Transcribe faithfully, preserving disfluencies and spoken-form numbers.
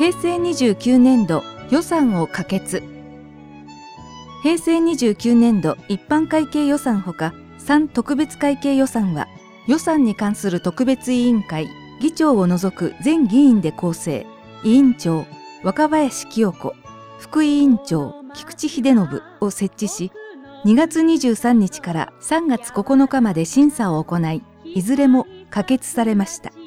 平成にじゅうきゅうねんど予算を可決。平成にじゅうきゅうねんど一般会計予算ほかさん特別会計予算は予算に関する特別委員会議長を除く全議員で構成。委員長若林清子、副委員長菊池秀信を設置し、にがつにじゅうさんにちからさんがつここのかまで審査を行い、いずれも可決されました。